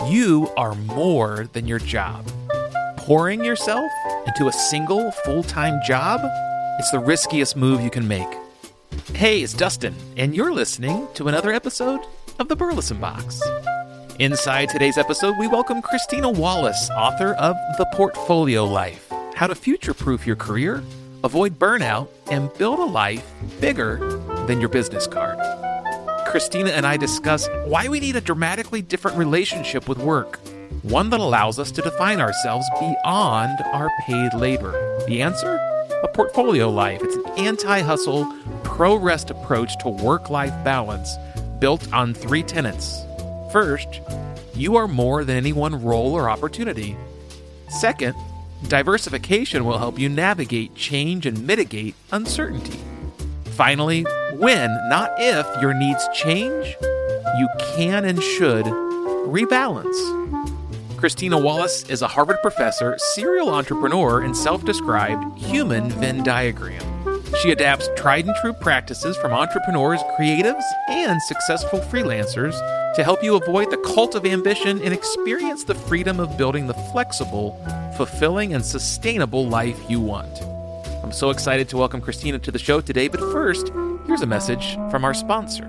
You are more than your job. Pouring yourself into a single full-time job? It's the riskiest move you can make. Hey, it's Dustin, and you're listening to another episode of the Burleson Box. Inside today's episode, we welcome Christina Wallace, author of The Portfolio Life: How to Future-Proof Your Career, Avoid Burnout, and Build a Life Bigger Than Your Business Card. Christina and I discuss why we need a dramatically different relationship with work, one that allows us to define ourselves beyond our paid labor. The answer? A portfolio life. It's an anti-hustle, pro-rest approach to work-life balance built on three tenets. First, you are more than any one role or opportunity. Second, diversification will help you navigate change and mitigate uncertainty. Finally, when, not if, your needs change, you can and should rebalance. Christina Wallace is a Harvard professor, serial entrepreneur, and self-described human Venn diagram. She adapts tried and true practices from entrepreneurs, creatives, and successful freelancers to help you avoid the cult of ambition and experience the freedom of building the flexible, fulfilling, and sustainable life you want. I'm so excited to welcome Christina to the show today, but first, here's a message from our sponsor.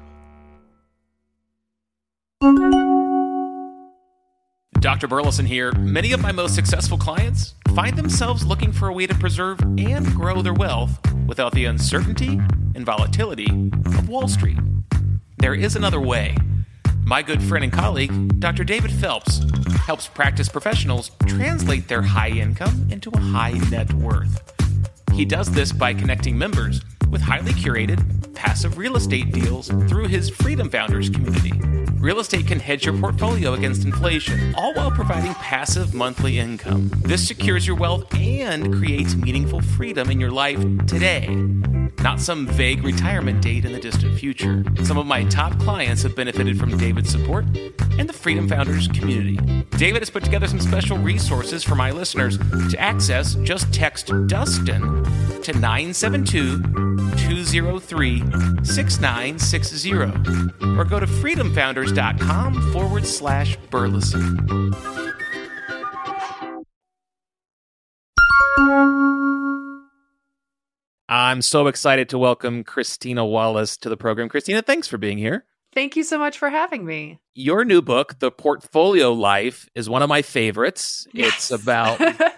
Dr. Burleson here. Many of my most successful clients find themselves looking for a way to preserve and grow their wealth without the uncertainty and volatility of Wall Street. There is another way. My good friend and colleague, Dr. David Phelps, helps practice professionals translate their high income into a high net worth. He does this by connecting members with highly curated, passive real estate deals through his Freedom Founders community. Real estate can hedge your portfolio against inflation, all while providing passive monthly income. This secures your wealth and creates meaningful freedom in your life today, not some vague retirement date in the distant future. Some of my top clients have benefited from David's support and the Freedom Founders community. David has put together some special resources for my listeners. To access, just text Dustin to 972-203-6960 or go to freedomfounders.com/Burleson. I'm so excited to welcome Christina Wallace to the program. Christina, thanks for being here. Thank you so much for having me. Your new book, The Portfolio Life, is one of my favorites. Yes. It's about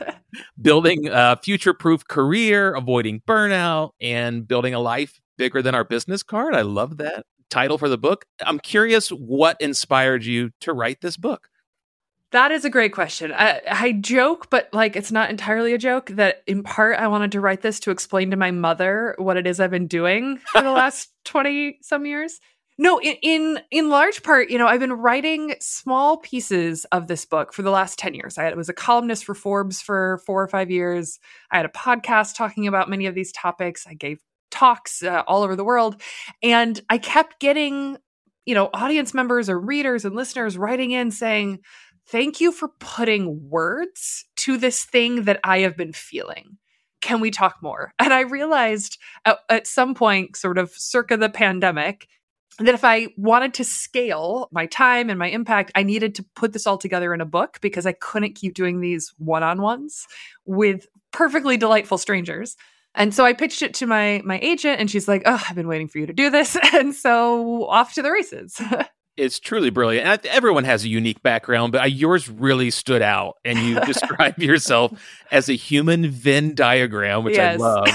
building a future-proof career, avoiding burnout, and building a life bigger than our business card. I love that title for the book. I'm curious what inspired you to write this book. That is a great question. I joke, but it's not entirely a joke, that in part I wanted to write this to explain to my mother what it is I've been doing for the last 20 some years. No, in large part, I've been writing small pieces of this book for the last 10 years. I was a columnist for Forbes for 4 or 5 years. I had a podcast talking about many of these topics. I gave talks all over the world. And I kept getting, audience members or readers and listeners writing in saying, thank you for putting words to this thing that I have been feeling. Can we talk more? And I realized at some point, sort of circa the pandemic, that if I wanted to scale my time and my impact, I needed to put this all together in a book because I couldn't keep doing these one-on-ones with perfectly delightful strangers. And so I pitched it to my agent, and she's like, oh, I've been waiting for you to do this. And so off to the races. It's truly brilliant. And everyone has a unique background, but yours really stood out. And you describe yourself as a human Venn diagram, which yes. I love.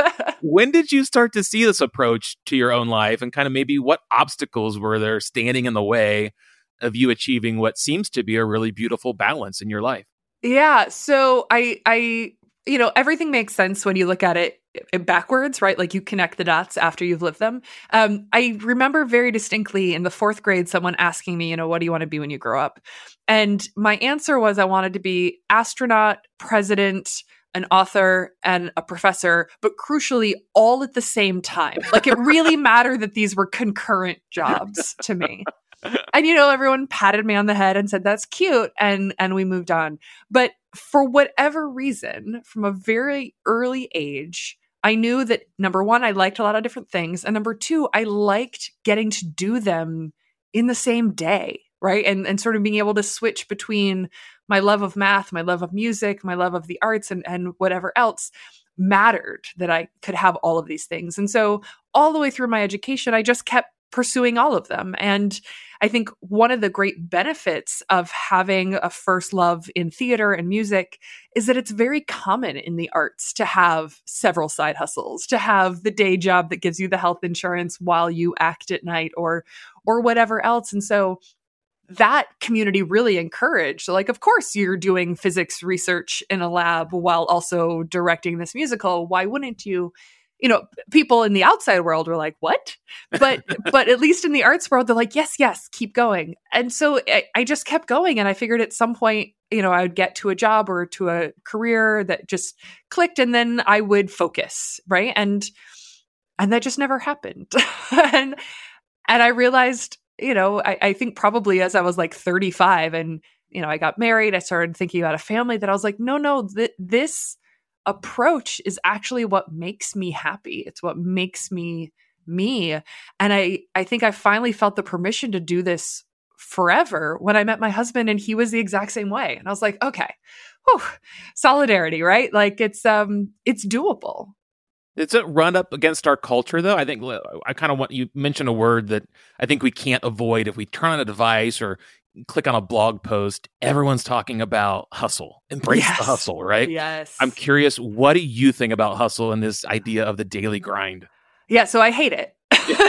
When did you start to see this approach to your own life, and kind of maybe what obstacles were there standing in the way of you achieving what seems to be a really beautiful balance in your life? Yeah. So I everything makes sense when you look at it backwards, right? Like you connect the dots after you've lived them. I remember very distinctly in the 4th grade, someone asking me, what do you want to be when you grow up? And my answer was I wanted to be astronaut, president, an author, and a professor, but crucially all at the same time. It really mattered that these were concurrent jobs to me. And, everyone patted me on the head and said, that's cute. And we moved on. But for whatever reason, from a very early age, I knew that, number one, I liked a lot of different things. And number two, I liked getting to do them in the same day. right? And sort of being able to switch between my love of math, my love of music, my love of the arts, and whatever else mattered, that I could have all of these things. And so all the way through my education, I just kept pursuing all of them. And I think one of the great benefits of having a first love in theater and music is that it's very common in the arts to have several side hustles, to have the day job that gives you the health insurance while you act at night, or whatever else. And so that community really encouraged, like, of course you're doing physics research in a lab while also directing this musical. Why wouldn't you? You know, people in the outside world were like, what? But at least in the arts world, they're like, yes, keep going. And so I just kept going. And I figured at some point, you know, I would get to a job or to a career that just clicked, and then I would focus, right? And that just never happened. and I realized, you know, I think probably as I was like 35 and, you know, I got married, I started thinking about a family, that I was like, no, this approach is actually what makes me happy. It's what makes me me. And I think I finally felt the permission to do this forever when I met my husband, and he was the exact same way. And I was like, okay, whew, solidarity, right? Like it's doable. It's a run up against our culture, though. I think I kind of want you mention a word that I think we can't avoid if we turn on a device or click on a blog post. Everyone's talking about hustle. Embrace the hustle, right? Yes. I'm curious, what do you think about hustle and this idea of the daily grind? Yeah, so I hate it.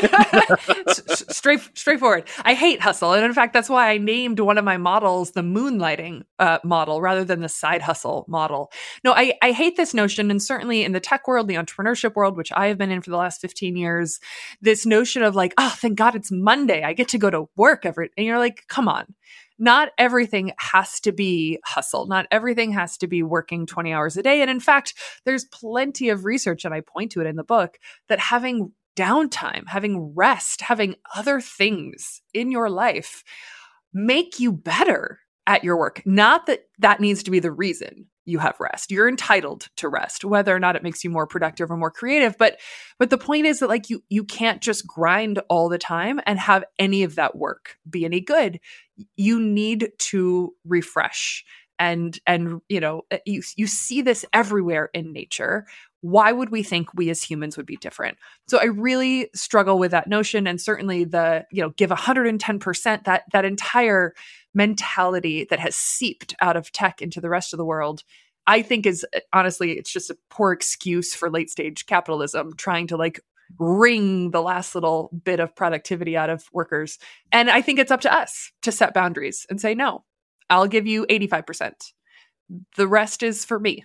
Straightforward. I hate hustle. And in fact, that's why I named one of my models the moonlighting model rather than the side hustle model. No, I hate this notion. And certainly in the tech world, the entrepreneurship world, which I have been in for the last 15 years, this notion of like, oh, thank God it's Monday. I get to go to work and you're like, come on. Not everything has to be hustle. Not everything has to be working 20 hours a day. And in fact, there's plenty of research, and I point to it in the book, that having downtime, having rest, having other things in your life make you better at your work. Not that needs to be the reason you have rest. You're entitled to rest, whether or not it makes you more productive or more creative. But the point is that like you can't just grind all the time and have any of that work be any good. You need to refresh. And you know, you see this everywhere in nature. Why would we think we as humans would be different? So I really struggle with that notion, and certainly the, you know, give 110%, that entire mentality that has seeped out of tech into the rest of the world, I think is honestly, it's just a poor excuse for late stage capitalism trying to like wring the last little bit of productivity out of workers. And I think it's up to us to set boundaries and say, no, I'll give you 85%. The rest is for me.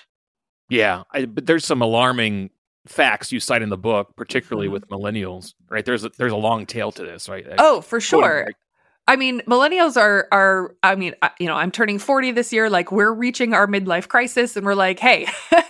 Yeah, but there's some alarming facts you cite in the book, particularly with millennials, right? There's a long tail to this, right? Oh, for sure. I mean, millennials are, I mean, you know, I'm turning 40 this year. Like, we're reaching our midlife crisis, and we're like, hey,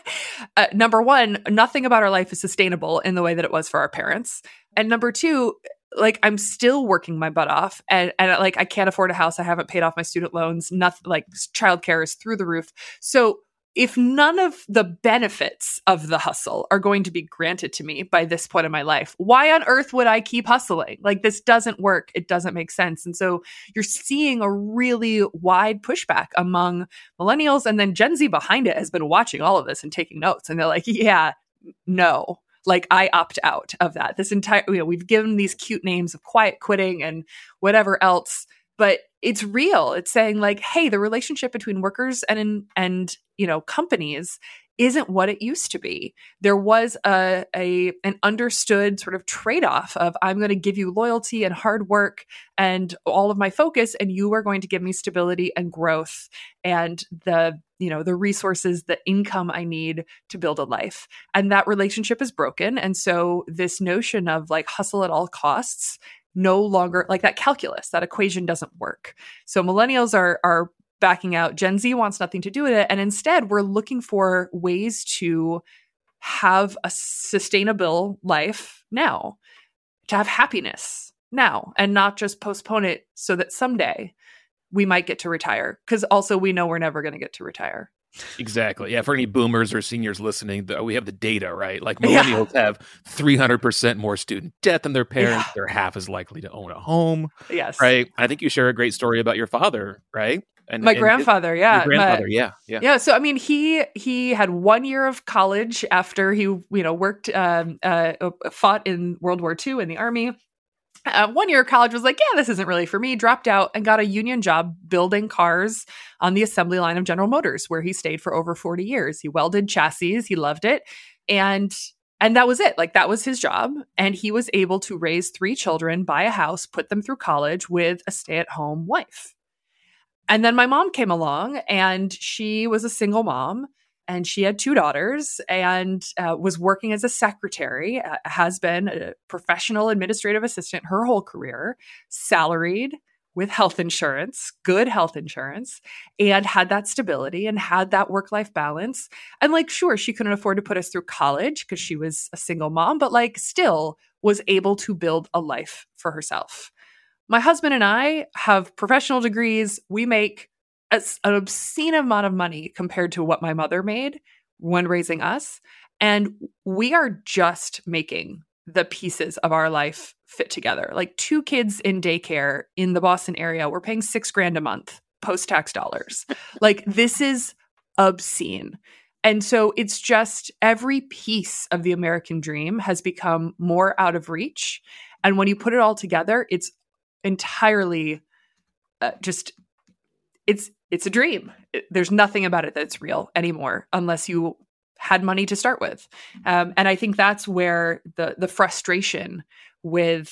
number one, nothing about our life is sustainable in the way that it was for our parents. And number two, like, I'm still working my butt off, and like, I can't afford a house. I haven't paid off my student loans. Nothing, like, childcare is through the roof. So if none of the benefits of the hustle are going to be granted to me by this point in my life, why on earth would I keep hustling? Like, this doesn't work. It doesn't make sense. And so you're seeing a really wide pushback among millennials, and then Gen Z behind it has been watching all of this and taking notes. And they're like, yeah, no, like, I opt out of that. This entire, you know, we've given these cute names of quiet quitting and whatever else, but it's real. It's saying like, hey, the relationship between workers and you know, companies isn't what it used to be. There was an understood sort of trade-off of, I'm going to give you loyalty and hard work and all of my focus, and you are going to give me stability and growth and the, you know, the resources, the income I need to build a life. And that relationship is broken. And so this notion of like hustle at all costs, no longer, like, that calculus, that equation doesn't work. So millennials are backing out. Gen Z wants nothing to do with it. And instead, we're looking for ways to have a sustainable life now, to have happiness now, and not just postpone it so that someday we might get to retire. Because also we know we're never going to get to retire. Exactly. Yeah. For any boomers or seniors listening, we have the data, right? Like millennials have 300% more student debt than their parents. Yeah. They're half as likely to own a home. Yes. Right. I think you share a great story about your father, right? My grandfather. Your Yeah. grandfather. Yeah. Yeah. So, I mean, he had 1 year of college after he, worked, fought in World War II in the Army. 1 year of college, was like, yeah, this isn't really for me. Dropped out and got a union job building cars on the assembly line of General Motors, where he stayed for over 40 years. He welded chassis. He loved it. And that was it. Like, that was his job. And he was able to raise 3 children, buy a house, put them through college with a stay-at-home wife. And then my mom came along, and she was a single mom, and she had 2 daughters, and was working as a secretary, has been a professional administrative assistant her whole career, salaried with health insurance, good health insurance, and had that stability and had that work-life balance. And like, sure, she couldn't afford to put us through college because she was a single mom, but like still was able to build a life for herself. My husband and I have professional degrees. We make an obscene amount of money compared to what my mother made when raising us. And we are just making the pieces of our life fit together. Like 2 kids in daycare in the Boston area, we're paying $6,000 a month, post-tax dollars. Like, this is obscene. And so it's just every piece of the American dream has become more out of reach. And when you put it all together, it's entirely it's a dream. There's nothing about it that's real anymore unless you had money to start with. And I think that's where the frustration with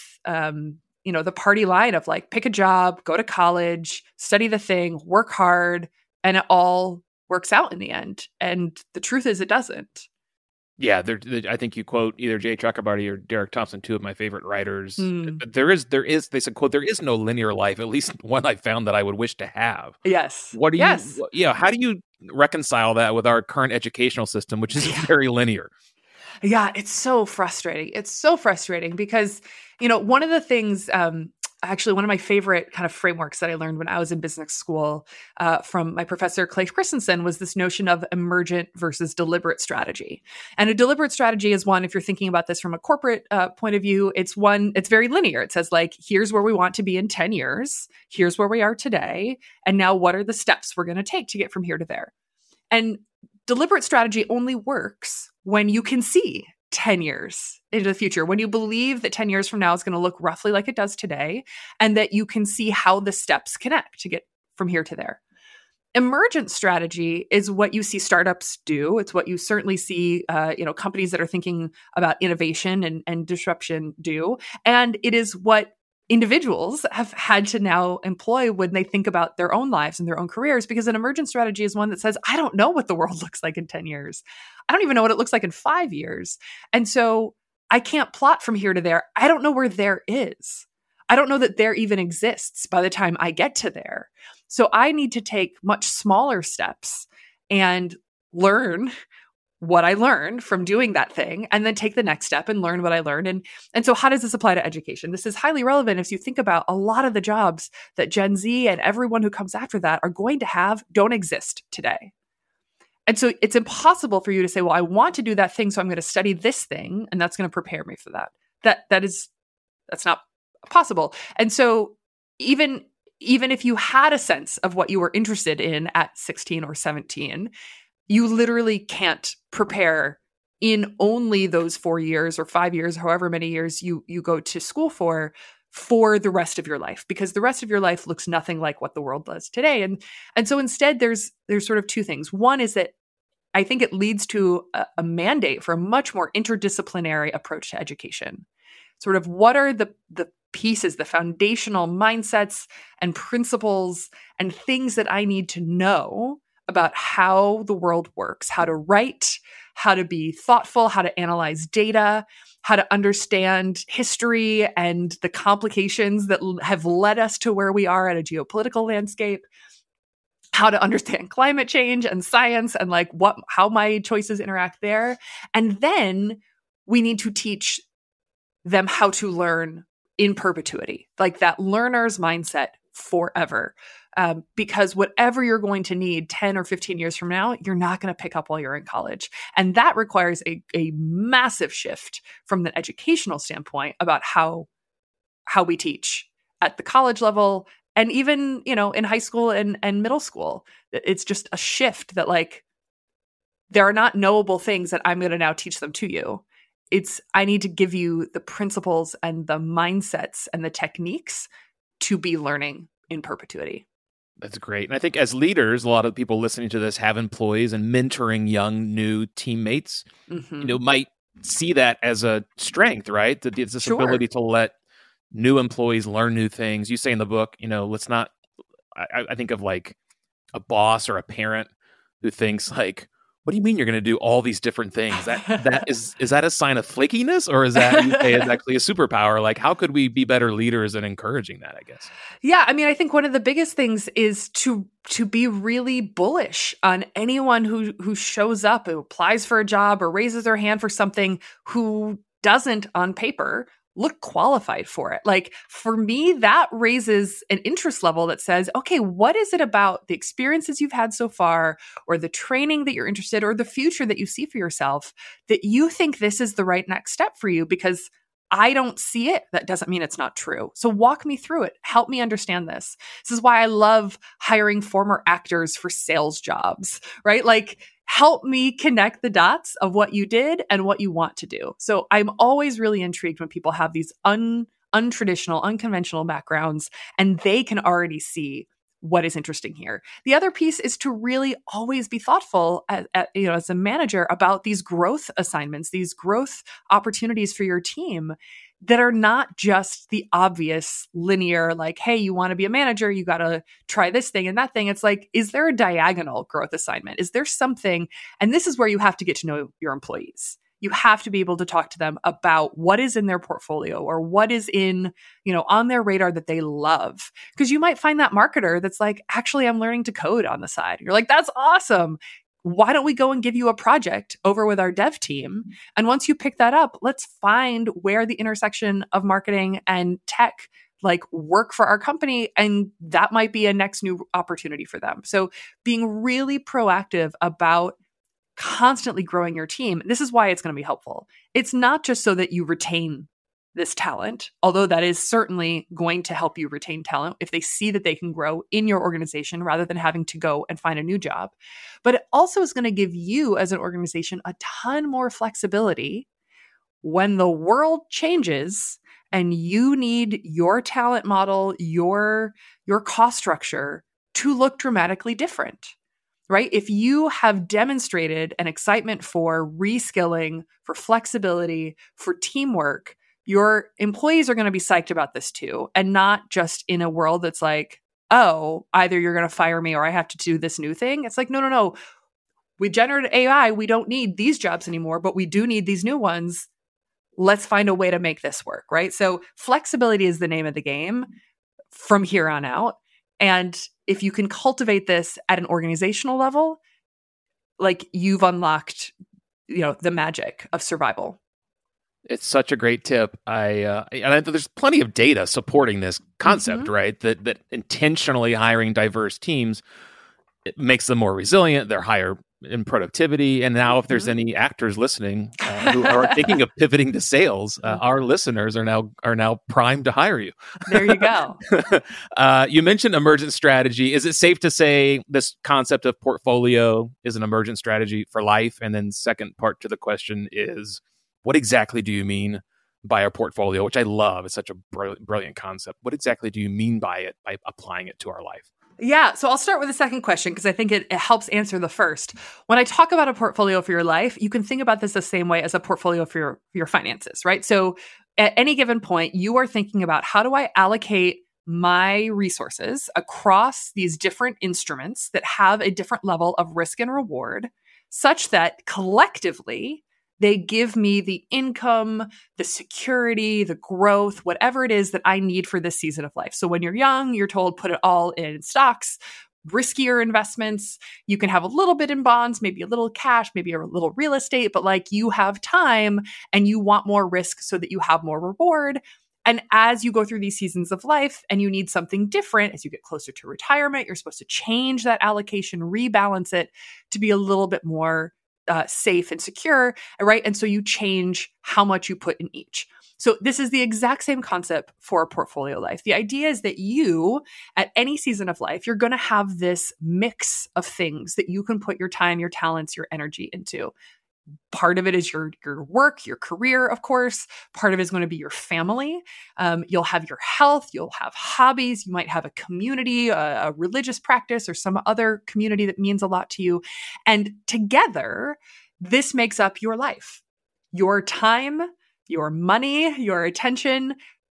the party line of like, pick a job, go to college, study the thing, work hard, and it all works out in the end. And the truth is, it doesn't. Yeah, I think you quote either Jay Chakrabarty or Derek Thompson, 2 of my favorite writers. But they said, quote, there is no linear life, at least one I found that I would wish to have. Yes. How do you reconcile that with our current educational system, which is very linear? Yeah, it's so frustrating. It's so frustrating because, one of the things, actually, one of my favorite kind of frameworks that I learned when I was in business school from my professor, Clay Christensen, was this notion of emergent versus deliberate strategy. And a deliberate strategy is one, if you're thinking about this from a corporate point of view, it's very linear. It says like, here's where we want to be in 10 years. Here's where we are today. And now what are the steps we're going to take to get from here to there? And deliberate strategy only works when you can see 10 years into the future, when you believe that 10 years from now is going to look roughly like it does today, and that you can see how the steps connect to get from here to there. Emergent strategy is what you see startups do. It's what you certainly see, companies that are thinking about innovation and disruption do. And it is what individuals have had to now employ when they think about their own lives and their own careers, because an emergent strategy is one that says, I don't know what the world looks like in 10 years. I don't even know what it looks like in 5 years. And so I can't plot from here to there. I don't know where there is. I don't know that there even exists by the time I get to there. So I need to take much smaller steps and learn what I learned from doing that thing, and then take the next step and learn what I learned. And so how does this apply to education? This is highly relevant if you think about a lot of the jobs that Gen Z and everyone who comes after that are going to have don't exist today. And so it's impossible for you to say, well, I want to do that thing, so I'm going to study this thing, and that's going to prepare me for that. That's not possible. And so even if you had a sense of what you were interested in at 16 or 17, you literally can't prepare in only those 4 years or 5 years, however many years you go to school for the rest of your life, because the rest of your life looks nothing like what the world does today. And so instead, there's sort of 2 things. One is that I think it leads to a mandate for a much more interdisciplinary approach to education. Sort of what are the pieces, the foundational mindsets and principles and things that I need to know about how the world works, how to write, how to be thoughtful, how to analyze data, how to understand history and the complications that have led us to where we are at a geopolitical landscape, how to understand climate change and science and like how my choices interact there. And then we need to teach them how to learn in perpetuity, like that learner's mindset forever. Because whatever you're going to need 10 or 15 years from now, you're not going to pick up while you're in college. And that requires a massive shift from the educational standpoint about how we teach at the college level and even, in high school and middle school. It's just a shift that like, there are not knowable things that I'm going to now teach them to you. I need to give you the principles and the mindsets and the techniques to be learning in perpetuity. That's great. And I think as leaders, a lot of people listening to this have employees, and mentoring young, new teammates, might see that as a strength, right? That it's this ability to let new employees learn new things. You say in the book, let's not, I think of like a boss or a parent who thinks like, what do you mean you're going to do all these different things? That is that a sign of flakiness, or is that you say is actually a superpower? Like, how could we be better leaders in encouraging that, I guess? Yeah, I mean, I think one of the biggest things is to be really bullish on anyone who shows up, who applies for a job or raises their hand for something, who doesn't on paper look qualified for it. Like, for me, that raises an interest level that says, okay, what is it about the experiences you've had so far, or the training that you're interested, or the future that you see for yourself, that you think this is the right next step for you? Because I don't see it. That doesn't mean it's not true. So walk me through it. Help me understand this. This is why I love hiring former actors for sales jobs, right? Like, help me connect the dots of what you did and what you want to do. So I'm always really intrigued when people have these untraditional, unconventional backgrounds, and they can already see what is interesting here. The other piece is to really always be thoughtful as a manager about these growth assignments, these growth opportunities for your team that are not just the obvious linear, like, hey, you want to be a manager, you got to try this thing and that thing. It's like, is there a diagonal growth assignment? Is there something? And this is where you have to get to know your employees. You have to be able to talk to them about what is in their portfolio, or what is in, on their radar that they love. Because you might find that marketer that's like, actually, I'm learning to code on the side. You're like, that's awesome. Why don't we go and give you a project over with our dev team? And once you pick that up, let's find where the intersection of marketing and tech like work for our company. And that might be a next new opportunity for them. So being really proactive about constantly growing your team. This is why it's going to be helpful. It's not just so that you retain this talent, although that is certainly going to help you retain talent if they see that they can grow in your organization rather than having to go and find a new job. But it also is going to give you as an organization a ton more flexibility when the world changes and you need your talent model, your cost structure to look dramatically different. Right? If you have demonstrated an excitement for reskilling, for flexibility, for teamwork, your employees are going to be psyched about this too. And not just in a world that's like, oh, either you're going to fire me or I have to do this new thing. It's like, no. We generated AI. We don't need these jobs anymore, but we do need these new ones. Let's find a way to make this work. Right? So flexibility is the name of the game from here on out. And if you can cultivate this at an organizational level, like, you've unlocked, the magic of survival. It's such a great tip. There's plenty of data supporting this concept, right? That intentionally hiring diverse teams, it makes them more resilient. They're higher in productivity. And now, if there's any actors listening who are thinking of pivoting to sales, our listeners are now primed to hire you. There you go. You mentioned emergent strategy. Is it safe to say this concept of portfolio is an emergent strategy for life? And then second part to the question is, what exactly do you mean by a portfolio, which I love? It's such a brilliant concept. What exactly do you mean by it, by applying it to our life? Yeah. So I'll start with the second question because I think it helps answer the first. When I talk about a portfolio for your life, you can think about this the same way as a portfolio for your finances, right? So at any given point, you are thinking about, how do I allocate my resources across these different instruments that have a different level of risk and reward, such that collectively they give me the income, the security, the growth, whatever it is that I need for this season of life. So when you're young, you're told put it all in stocks, riskier investments. You can have a little bit in bonds, maybe a little cash, maybe a little real estate, but like, you have time and you want more risk so that you have more reward. And as you go through these seasons of life and you need something different, as you get closer to retirement, you're supposed to change that allocation, rebalance it to be a little bit more safe and secure, right? And so you change how much you put in each. So this is the exact same concept for a portfolio life. The idea is that you, at any season of life, you're going to have this mix of things that you can put your time, your talents, your energy into. Part of it is your work, your career, of course. Part of it is going to be your family. You'll have your health. You'll have hobbies. You might have a community, a religious practice, or some other community that means a lot to you. And together, this makes up your life. Your time, your money, your attention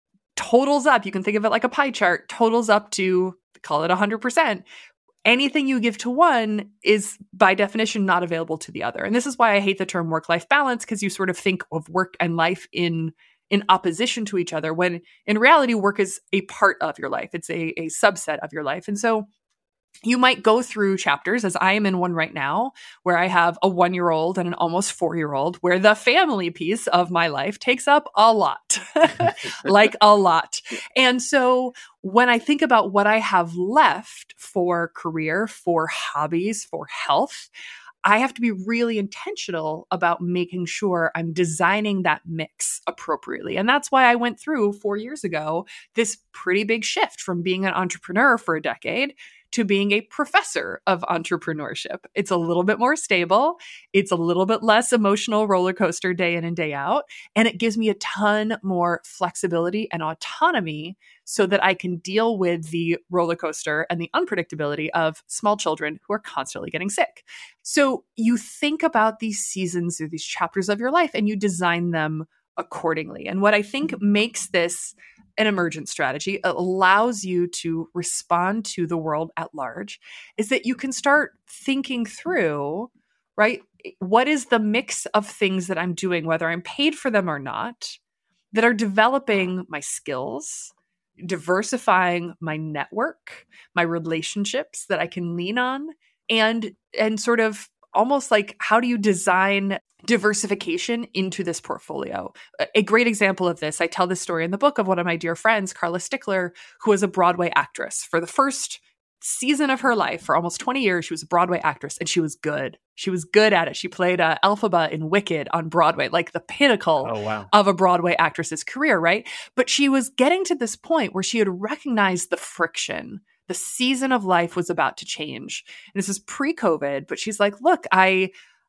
totals up. You can think of it like a pie chart, totals up to, call it 100%. Anything you give to one is by definition not available to the other. And this is why I hate the term work-life balance, because you sort of think of work and life in opposition to each other, when in reality, work is a part of your life. It's a subset of your life. And so you might go through chapters, as I am in one right now, where I have a 1-year-old and an almost 4-year-old, where the family piece of my life takes up a lot, like a lot. And so when I think about what I have left for career, for hobbies, for health, I have to be really intentional about making sure I'm designing that mix appropriately. And that's why I went through 4 years ago this pretty big shift from being an entrepreneur for a decade to being a professor of entrepreneurship. It's a little bit more stable. It's a little bit less emotional roller coaster day in and day out. And it gives me a ton more flexibility and autonomy so that I can deal with the roller coaster and the unpredictability of small children who are constantly getting sick. So you think about these seasons or these chapters of your life and you design them accordingly. And what I think makes this an emergent strategy, allows you to respond to the world at large, is that you can start thinking through, right? What is the mix of things that I'm doing, whether I'm paid for them or not, that are developing my skills, diversifying my network, my relationships that I can lean on, and sort of almost like, how do you design diversification into this portfolio? A great example of this, I tell this story in the book, of one of my dear friends, Carla Stickler, who was a Broadway actress. For the first season of her life, for almost 20 years, she was a Broadway actress, and she was good. She was good at it. She played Elphaba in Wicked on Broadway, like the pinnacle of a Broadway actress's career, right? But she was getting to this point where she had recognized the friction. The season of life was about to change. And this is pre-COVID, but she's like, look, I'm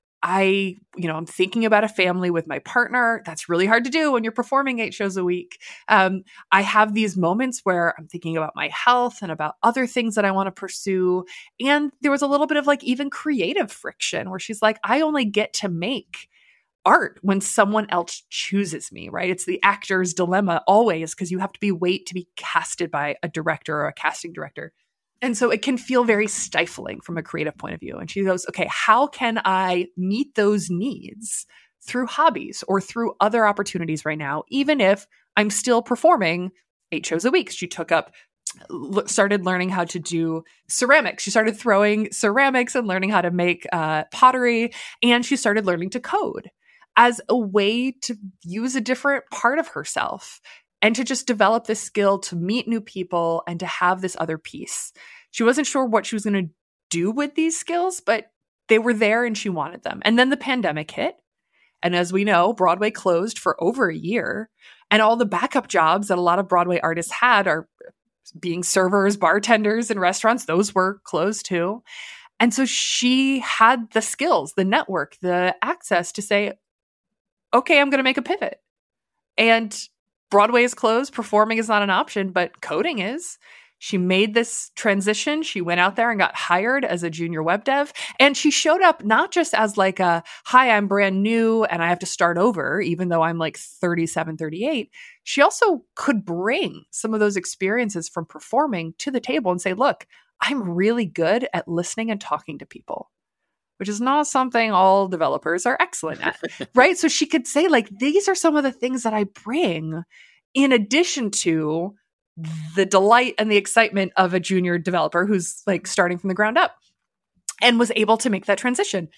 thinking about a family with my partner. That's really hard to do when you're performing 8 shows a week. I have these moments where I'm thinking about my health and about other things that I want to pursue. And there was a little bit of like even creative friction where she's like, I only get to make art when someone else chooses me, right? It's the actor's dilemma always, because you have to wait to be casted by a director or a casting director. And so it can feel very stifling from a creative point of view. And she goes, okay, how can I meet those needs through hobbies or through other opportunities right now, even if I'm still performing 8 shows a week? She started learning how to do ceramics. She started throwing ceramics and learning how to make pottery. And she started learning to code as a way to use a different part of herself and to just develop this skill to meet new people and to have this other piece. She wasn't sure what she was going to do with these skills, but they were there and she wanted them. And then the pandemic hit. And as we know, Broadway closed for over a year. And all the backup jobs that a lot of Broadway artists had, are being servers, bartenders in restaurants, those were closed too. And so she had the skills, the network, the access to say, okay, I'm going to make a pivot. And Broadway is closed. Performing is not an option, but coding is. She made this transition. She went out there and got hired as a junior web dev. And she showed up not just as like hi, I'm brand new and I have to start over, even though I'm like 37, 38. She also could bring some of those experiences from performing to the table and say, look, I'm really good at listening and talking to people, which is not something all developers are excellent at, right? So she could say, like, these are some of the things that I bring in addition to the delight and the excitement of a junior developer who's like starting from the ground up, and was able to make that transition.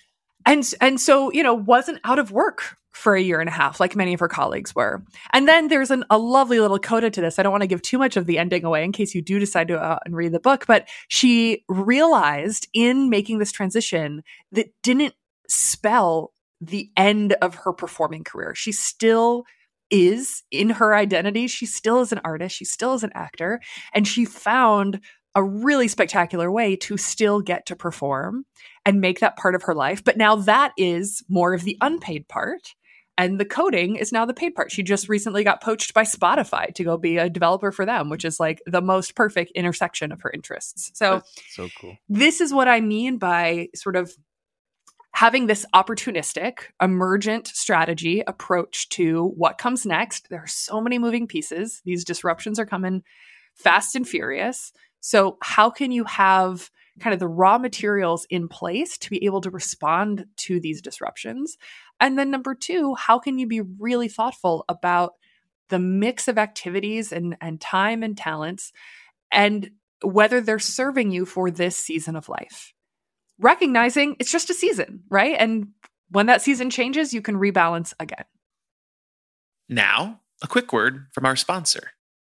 And so, wasn't out of work for a year and a half like many of her colleagues were. And then there's a lovely little coda to this. I don't want to give too much of the ending away in case you do decide to go out and read the book, but she realized in making this transition that didn't spell the end of her performing career. She still is in her identity. She still is an artist. She still is an actor. And she found a really spectacular way to still get to perform and make that part of her life. But now that is more of the unpaid part. And the coding is now the paid part. She just recently got poached by Spotify to go be a developer for them, which is like the most perfect intersection of her interests. So That's so cool. This is what I mean by sort of having this opportunistic, emergent strategy approach to what comes next. There are so many moving pieces. These disruptions are coming fast and furious. So how can you have kind of the raw materials in place to be able to respond to these disruptions? And then number two, how can you be really thoughtful about the mix of activities and time and talents and whether they're serving you for this season of life? Recognizing it's just a season, right? And when that season changes, you can rebalance again. Now, a quick word from our sponsor.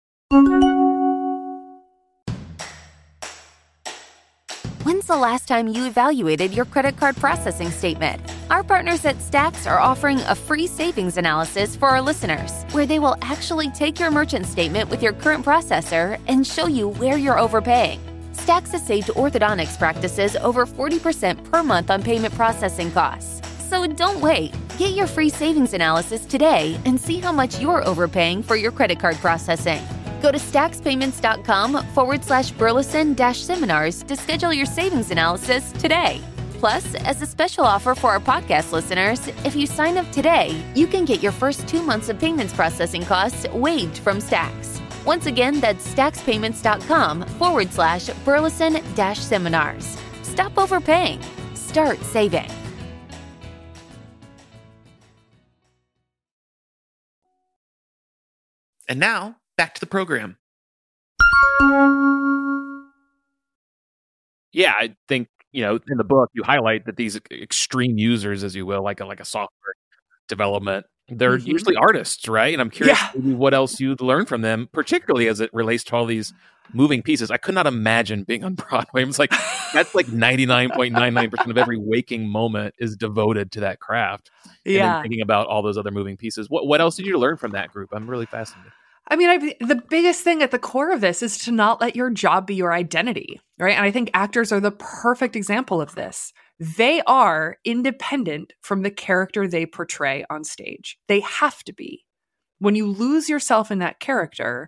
When's the last time you evaluated your credit card processing statement? Our partners at Stacks are offering a free savings analysis for our listeners, where they will actually take your merchant statement with your current processor and show you where you're overpaying. Stacks has saved orthodontics practices over 40% per month on payment processing costs. So don't wait. Get your free savings analysis today and see how much you're overpaying for your credit card processing. Go to stackspayments.com/Burleson-seminars to schedule your savings analysis today. Plus, as a special offer for our podcast listeners, if you sign up today, you can get your first 2 months of payments processing costs waived from Stacks. Once again, that's stackspayments.com/Burleson-seminars. Stop overpaying. Start saving. And now, back to the program. Yeah, I think, in the book, you highlight that these extreme users, as you will, like a software development, they're usually artists, right? And I'm curious maybe what else you'd learn from them, particularly as it relates to all these moving pieces. I could not imagine being on Broadway. It's like, that's like 99.99% of every waking moment is devoted to that craft. And then thinking about all those other moving pieces. What else did you learn from that group? I'm really fascinated. I mean, the biggest thing at the core of this is to not let your job be your identity, right? And I think actors are the perfect example of this. They are independent from the character they portray on stage. They have to be. When you lose yourself in that character,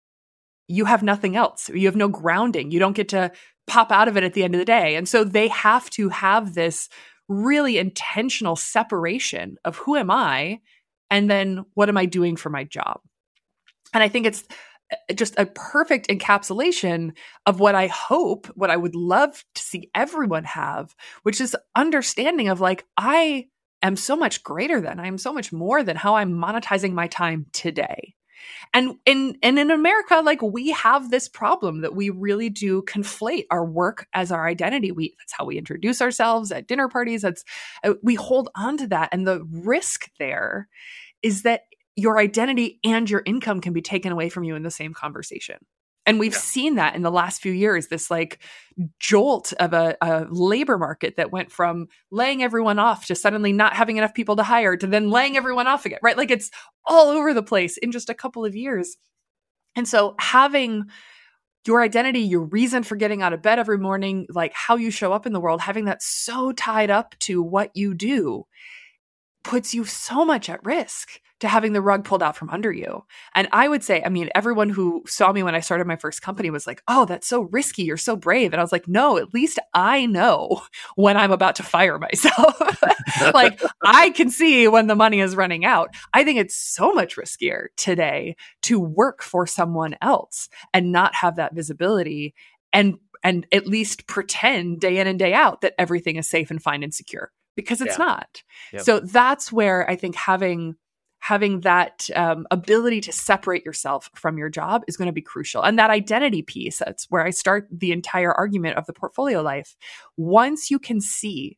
you have nothing else. You have no grounding. You don't get to pop out of it at the end of the day. And so they have to have this really intentional separation of who am I and then what am I doing for my job? And I think it's just a perfect encapsulation of what I would love to see everyone have, which is understanding of like, I am so much greater than, I am so much more than how I'm monetizing my time today. And in America, like we have this problem that we really do conflate our work as our identity. That's how we introduce ourselves at dinner parties. We hold on to that. And the risk there is that your identity and your income can be taken away from you in the same conversation. And we've seen that in the last few years, this like jolt of a labor market that went from laying everyone off to suddenly not having enough people to hire to then laying everyone off again, right? Like it's all over the place in just a couple of years. And so having your identity, your reason for getting out of bed every morning, like how you show up in the world, having that so tied up to what you do puts you so much at risk to having the rug pulled out from under you. And I would say, I mean, everyone who saw me when I started my first company was like, oh, that's so risky. You're so brave. And I was like, no, at least I know when I'm about to fire myself. Like I can see when the money is running out. I think it's so much riskier today to work for someone else and not have that visibility and at least pretend day in and day out that everything is safe and fine and secure, because it's not. Yep. So that's where I think having that ability to separate yourself from your job is going to be crucial. And that identity piece, that's where I start the entire argument of the portfolio life. Once you can see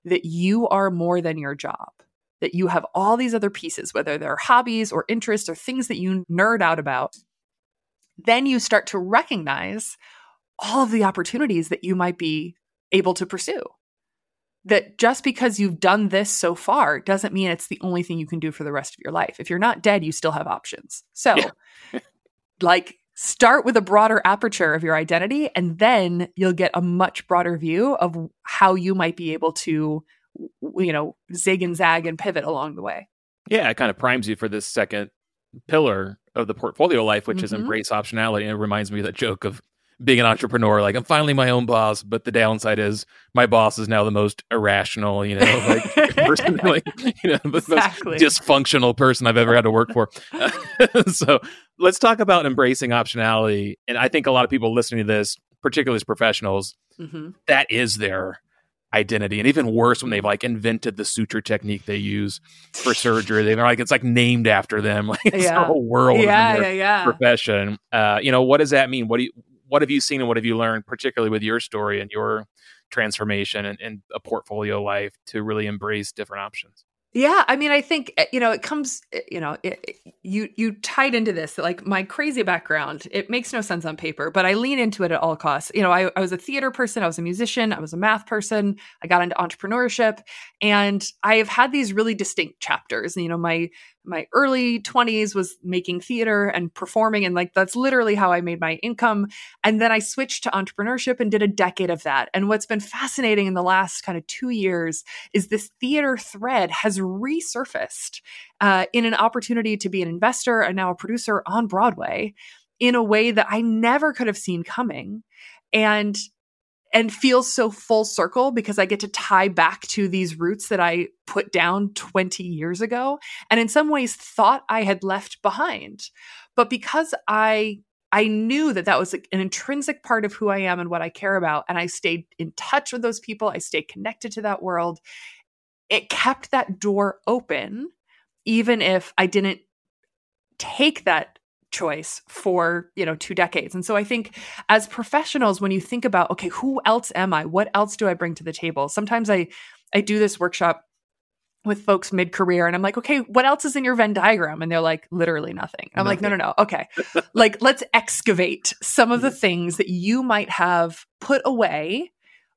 that you are more than your job, that you have all these other pieces, whether they're hobbies or interests or things that you nerd out about, then you start to recognize all of the opportunities that you might be able to pursue. That just because you've done this so far doesn't mean it's the only thing you can do for the rest of your life. If you're not dead, you still have options. So like start with a broader aperture of your identity, and then you'll get a much broader view of how you might be able to, zig and zag and pivot along the way. Yeah, it kind of primes you for this second pillar of the portfolio life, which is embrace optionality. And it reminds me of that joke of being an entrepreneur, like I'm finally my own boss, but the downside is my boss is now the most irrational, person, the most dysfunctional person I've ever had to work for. So let's talk about embracing optionality. And I think a lot of people listening to this, particularly as professionals, that is their identity. And even worse, when they've invented the suture technique they use for surgery, they're it's named after them. It's a whole world of their profession. What does that mean? What have you seen and what have you learned, particularly with your story and your transformation and a portfolio life, to really embrace different options? Yeah. I mean, I think, it comes, you tied into this, my crazy background, it makes no sense on paper, but I lean into it at all costs. I was a theater person. I was a musician. I was a math person. I got into entrepreneurship, and I have had these really distinct chapters. My early 20s was making theater and performing, and that's literally how I made my income. And then I switched to entrepreneurship and did a decade of that. And what's been fascinating in the last kind of 2 years is this theater thread has resurfaced in an opportunity to be an investor and now a producer on Broadway in a way that I never could have seen coming. And feels so full circle because I get to tie back to these roots that I put down 20 years ago, and in some ways thought I had left behind. But because I knew that was an intrinsic part of who I am and what I care about, and I stayed in touch with those people, I stayed connected to that world, it kept that door open, even if I didn't take that choice for 2 decades. And so I think as professionals, when you think about, okay, who else am I? What else do I bring to the table? Sometimes I do this workshop with folks mid-career, and I'm like, okay, what else is in your Venn diagram? And they're like, literally nothing. I'm like, no. Okay. Let's excavate some of the things that you might have put away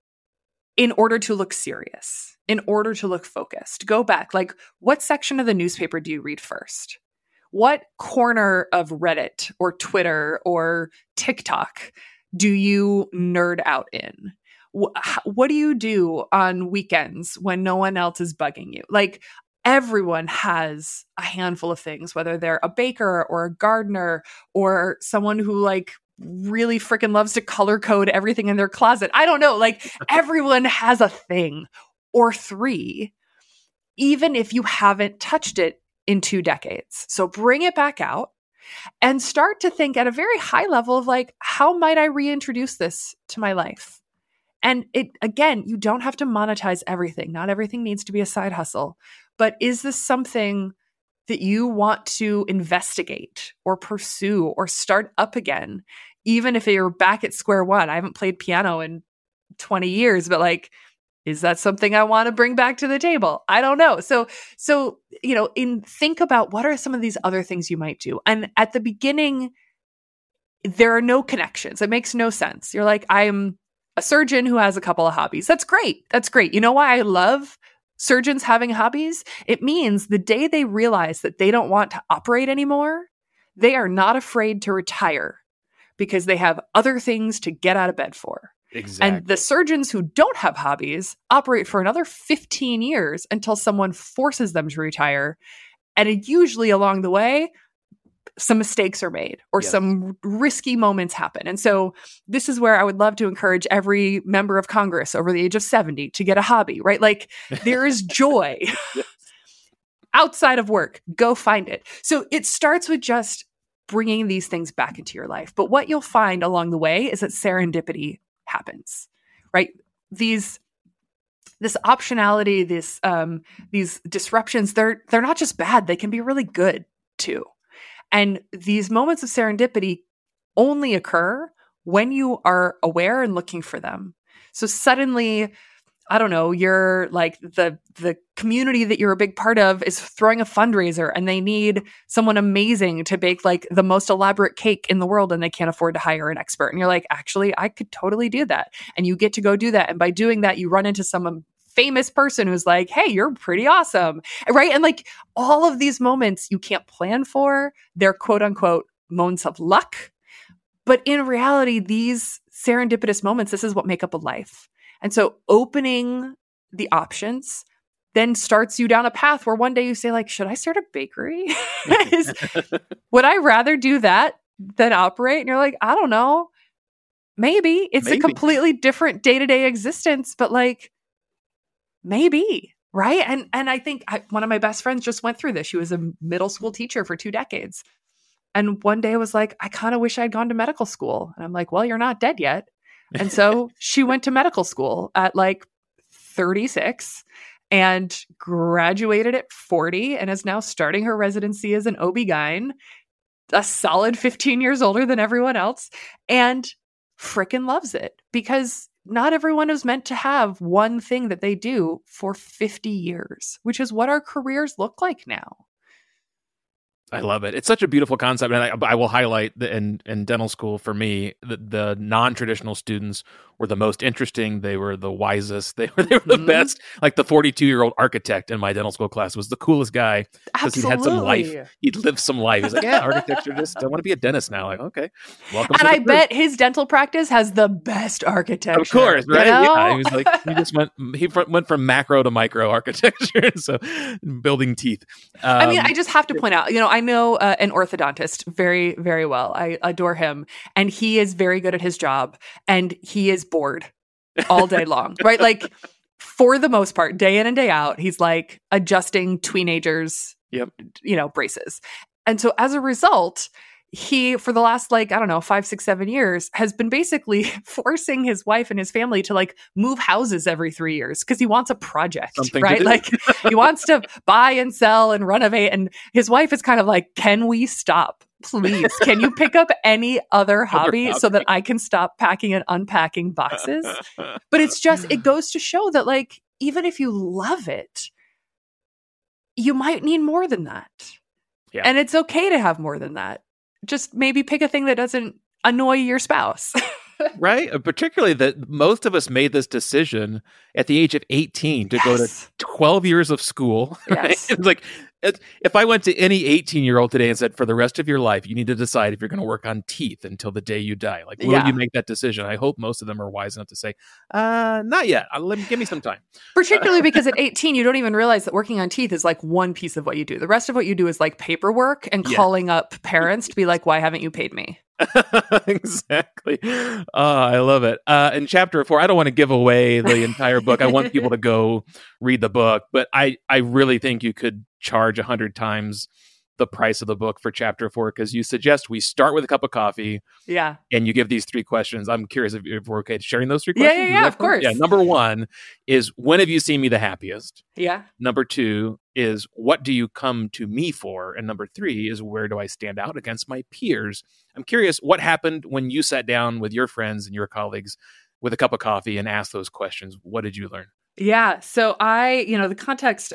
in order to look serious, in order to look focused. Go back. What section of the newspaper do you read first? What corner of Reddit or Twitter or TikTok do you nerd out in? What do you do on weekends when no one else is bugging you? Everyone has a handful of things, whether they're a baker or a gardener or someone who really freaking loves to color code everything in their closet. I don't know. Everyone has a thing or three, even if you haven't touched it in 2 decades. So bring it back out and start to think at a very high level of how might I reintroduce this to my life? And you don't have to monetize everything. Not everything needs to be a side hustle, but is this something that you want to investigate or pursue or start up again? Even if you're back at square one. I haven't played piano in 20 years, but is that something I want to bring back to the table? I don't know. So think about what are some of these other things you might do. And at the beginning, there are no connections. It makes no sense. You're like, I'm a surgeon who has a couple of hobbies. That's great. That's great. You know why I love surgeons having hobbies? It means the day they realize that they don't want to operate anymore, they are not afraid to retire because they have other things to get out of bed for. Exactly. And the surgeons who don't have hobbies operate for another 15 years until someone forces them to retire. And usually along the way, some mistakes are made or some risky moments happen. And so this is where I would love to encourage every member of Congress over the age of 70 to get a hobby, right? There is joy outside of work. Go find it. So it starts with just bringing these things back into your life. But what you'll find along the way is that serendipity happens, right? This optionality, these disruptions, they're not just bad. They can be really good too. And these moments of serendipity only occur when you are aware and looking for them. So suddenly I don't know, you're like the community that you're a big part of is throwing a fundraiser and they need someone amazing to bake like the most elaborate cake in the world and they can't afford to hire an expert. And you're like, actually, I could totally do that. And you get to go do that. And by doing that, you run into some famous person who's like, hey, you're pretty awesome. Right. And like all of these moments you can't plan for, they're quote unquote moments of luck. But in reality, these serendipitous moments, this is what make up a life. And so opening the options then starts you down a path where one day you say like, should I start a bakery? Would I rather do that than operate? And you're like, I don't know. Maybe. It's a completely different day-to-day existence, but like, maybe. Right. And I think one of my best friends just went through this. She was a middle school teacher for 2 decades. And one day was like, I kind of wish I'd gone to medical school. And I'm like, well, you're not dead yet. And so she went to medical school at like 36 and graduated at 40 and is now starting her residency as an OB-GYN, a solid 15 years older than everyone else, and freaking loves it because not everyone is meant to have one thing that they do for 50 years, which is what our careers look like now. I love it. It's such a beautiful concept. And I will highlight that in dental school, for me, the non-traditional students were the most interesting. They were the wisest. They were the best. Like the 42-year-old architect in my dental school class was the coolest guy because he had some life. He'd lived some life. He's like, yeah, architecture, I want to be a dentist now. Like, okay, welcome. And I bet his dental practice has the best architecture. Of course, right? You know? Yeah, he was like, he went from macro to micro architecture, so building teeth. I mean, I just have to point out, I know an orthodontist very, very well. I adore him, and he is very good at his job, and he is bored all day long, right? Like for the most part, day in and day out, he's like adjusting teenagers, braces. And so as a result, he, for the last 5, 6, 7 years, has been basically forcing his wife and his family to like move houses every 3 years because he wants a project, right? Like he wants to buy and sell and renovate. And his wife is kind of like, can we stop? Please, can you pick up any other hobby so that I can stop packing and unpacking boxes? But it goes to show that like, even if you love it, you might need more than that. Yeah. And it's okay to have more than that. Just maybe pick a thing that doesn't annoy your spouse. Right? Particularly that most of us made this decision at the age of 18 to go to 12 years of school. Right? Yes. It's like, if I went to any 18-year-old today and said, for the rest of your life, you need to decide if you're going to work on teeth until the day you die. Like, will you make that decision? I hope most of them are wise enough to say, not yet. Give me some time. Particularly because at 18, you don't even realize that working on teeth is like one piece of what you do. The rest of what you do is like paperwork and calling up parents to be like, why haven't you paid me? Exactly. I love it. In chapter 4, I don't want to give away the entire book. I want people to go read the book, but I really think you could charge 100 times the price of the book for chapter 4 because you suggest we start with a cup of coffee. Yeah. And you give these 3 questions. I'm curious if we're okay sharing those 3 questions. Yeah, of course. Yeah. Number 1 is, when have you seen me the happiest? Yeah. Number 2 is, what do you come to me for? And number 3 is, where do I stand out against my peers? I'm curious, what happened when you sat down with your friends and your colleagues with a cup of coffee and asked those questions? What did you learn? Yeah. So the context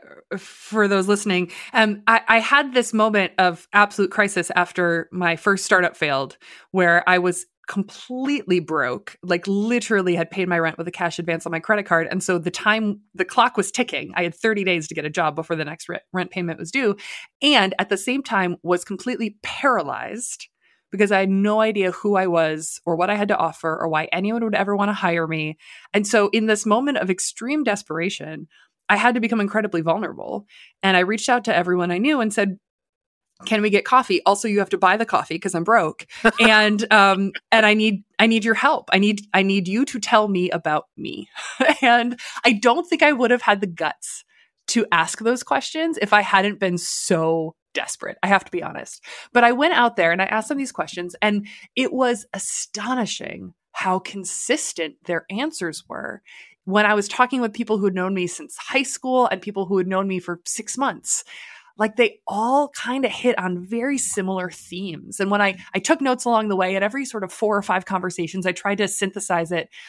for those listening, I had this moment of absolute crisis after my first startup failed, where I was completely broke, like literally had paid my rent with a cash advance on my credit card. And so the clock was ticking. I had 30 days to get a job before the next rent payment was due. And at the same time was completely paralyzed because I had no idea who I was or what I had to offer or why anyone would ever want to hire me. And so in this moment of extreme desperation, I had to become incredibly vulnerable. And I reached out to everyone I knew and said, can we get coffee? Also, you have to buy the coffee because I'm broke. And I need your help. I need you to tell me about me. And I don't think I would have had the guts to ask those questions if I hadn't been so desperate. I have to be honest. But I went out there and I asked them these questions, and it was astonishing how consistent their answers were. When I was talking with people who had known me since high school and people who had known me for 6 months, like they all kind of hit on very similar themes. And when I took notes along the way at every sort of 4 or 5 conversations, I tried to synthesize it.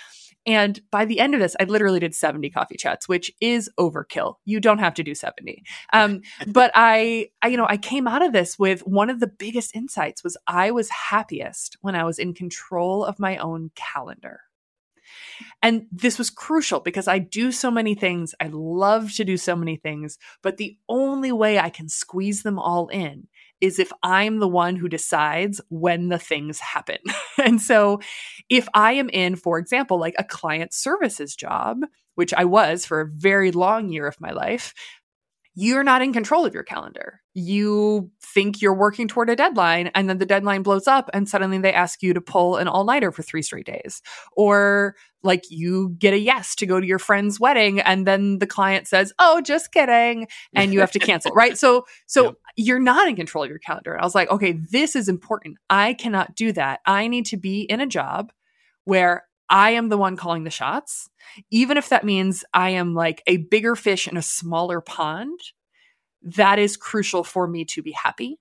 And by the end of this, I literally did 70 coffee chats, which is overkill. You don't have to do 70. But I came out of this with one of the biggest insights was I was happiest when I was in control of my own calendar. And this was crucial because I do so many things. I love to do so many things, but the only way I can squeeze them all in is if I'm the one who decides when the things happen. And so if I am in, for example, like a client services job, which I was for a very long year of my life, you're not in control of your calendar. You think you're working toward a deadline, and then the deadline blows up, and suddenly they ask you to pull an all-nighter for 3 straight days. Or like you get a yes to go to your friend's wedding, and then the client says, "Oh, just kidding," and you have to cancel, right? So Yep. You're not in control of your calendar. And I was like, okay, this is important. I cannot do that. I need to be in a job where I am the one calling the shots, even if that means I am like a bigger fish in a smaller pond. That is crucial for me to be happy.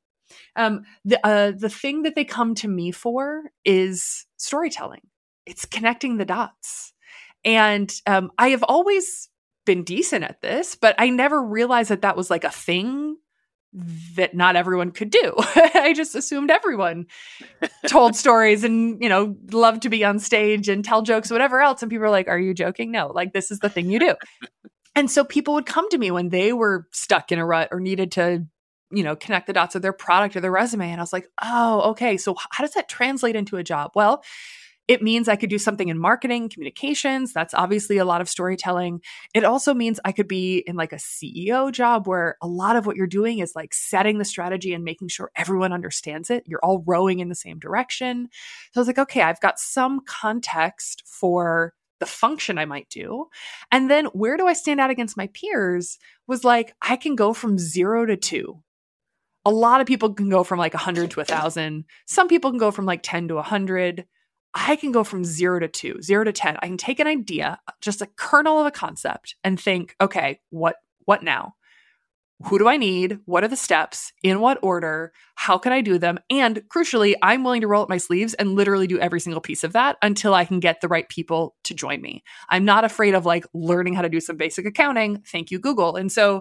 The thing that they come to me for is storytelling. It's connecting the dots. And I have always been decent at this, but I never realized that that was like a thing that not everyone could do. I just assumed everyone told stories and, loved to be on stage and tell jokes, whatever else. And people are like, "Are you joking?" No, like this is the thing you do. And so people would come to me when they were stuck in a rut or needed to, connect the dots of their product or their resume. And I was like, oh, okay. So how does that translate into a job? Well, it means I could do something in marketing, communications. That's obviously a lot of storytelling. It also means I could be in like a CEO job where a lot of what you're doing is like setting the strategy and making sure everyone understands it. You're all rowing in the same direction. So I was like, okay, I've got some context for the function I might do. And then where do I stand out against my peers was like, I can go from 0 to 2. A lot of people can go from like 100 to 1,000. Some people can go from like 10 to 100. I can go from 0 to 2, 0 to 10. I can take an idea, just a kernel of a concept, and think, okay, what now? Who do I need? What are the steps? In what order? How can I do them? And crucially, I'm willing to roll up my sleeves and literally do every single piece of that until I can get the right people to join me. I'm not afraid of like learning how to do some basic accounting. Thank you, Google. And so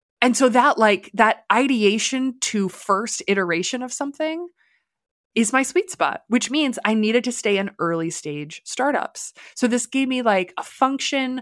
that ideation to first iteration of something is my sweet spot, which means I needed to stay in early stage startups. So this gave me like a function,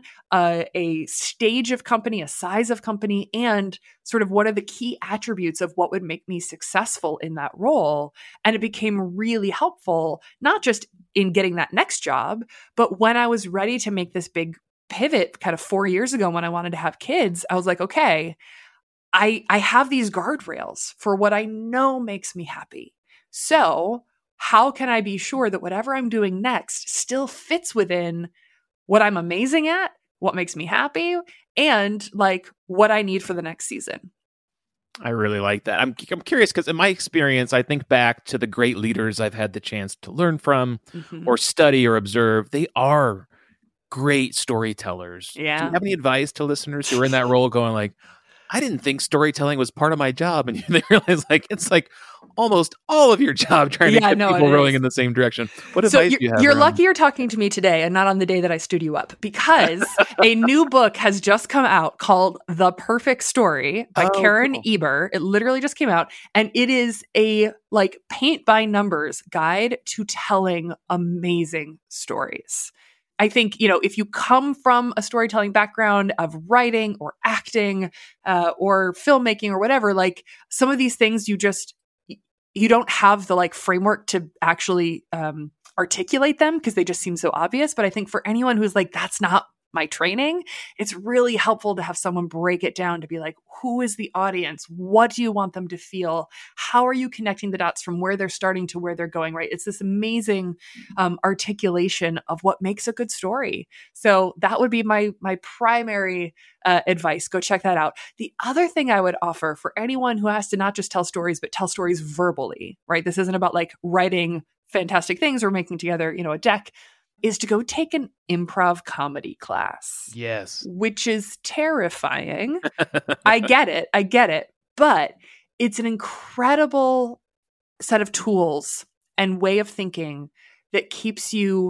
a stage of company, a size of company, and sort of what are the key attributes of what would make me successful in that role. And it became really helpful, not just in getting that next job, but when I was ready to make this big pivot kind of 4 years ago when I wanted to have kids, I was like, okay, I have these guardrails for what I know makes me happy. So how can I be sure that whatever I'm doing next still fits within what I'm amazing at, what makes me happy, and like what I need for the next season? I really like that. I'm curious because in my experience, I think back to the great leaders I've had the chance to learn from or study or observe. They are great storytellers. Yeah. Do you have any advice to listeners who are in that role going like, I didn't think storytelling was part of my job. And they realize like it's like almost all of your job trying to get people rowing in the same direction. What advice do you have? You're lucky you're talking to me today and not on the day that I stood you up, because a new book has just come out called The Perfect Story by Karen Eber. It literally just came out, and it is a like paint by numbers guide to telling amazing stories. I think, if you come from a storytelling background of writing or acting or filmmaking or whatever, like some of these things you don't have the like framework to actually articulate them because they just seem so obvious. But I think for anyone who's like, that's not my training, it's really helpful to have someone break it down to be like, who is the audience? What do you want them to feel? How are you connecting the dots from where they're starting to where they're going, right? It's this amazing articulation of what makes a good story. So that would be my primary advice. Go check that out. The other thing I would offer for anyone who has to not just tell stories, but tell stories verbally, right? This isn't about like writing fantastic things or making together, a deck, is to go take an improv comedy class. Yes. Which is terrifying. I get it. But it's an incredible set of tools and way of thinking that keeps you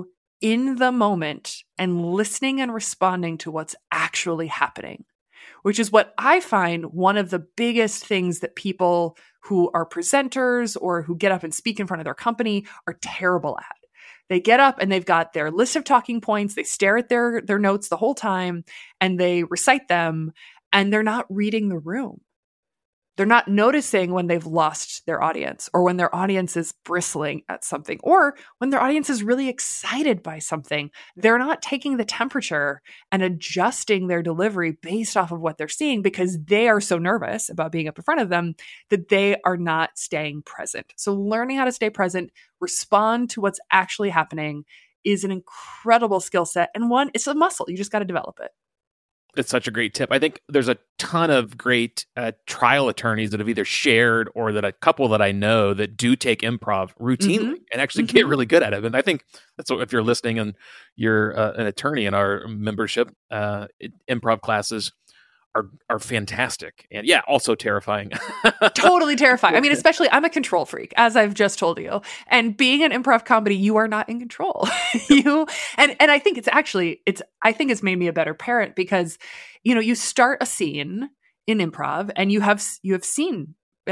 in the moment and listening and responding to what's actually happening, which is what I find one of the biggest things that people who are presenters or who get up and speak in front of their company are terrible at. They get up and they've got their list of talking points. They stare at their notes the whole time and they recite them, and they're not reading the room. They're not noticing when they've lost their audience, or when their audience is bristling at something, or when their audience is really excited by something. They're not taking the temperature and adjusting their delivery based off of what they're seeing, because they are so nervous about being up in front of them that they are not staying present. So learning how to stay present, respond to what's actually happening, is an incredible skill set. And one, it's a muscle. You just got to develop it. It's such a great tip. I think there's a ton of great trial attorneys that have either shared, or that a couple that I know that do take improv routinely and actually get really good at it. And I think that's what, if you're listening and you're an attorney in our membership, improv classes are fantastic. And yeah, also terrifying. Totally terrifying. I mean, especially I'm a control freak, as I've just told you. And being an improv comedy, you are not in control. And I think I think it's made me a better parent, because, you start a scene in improv and you have seen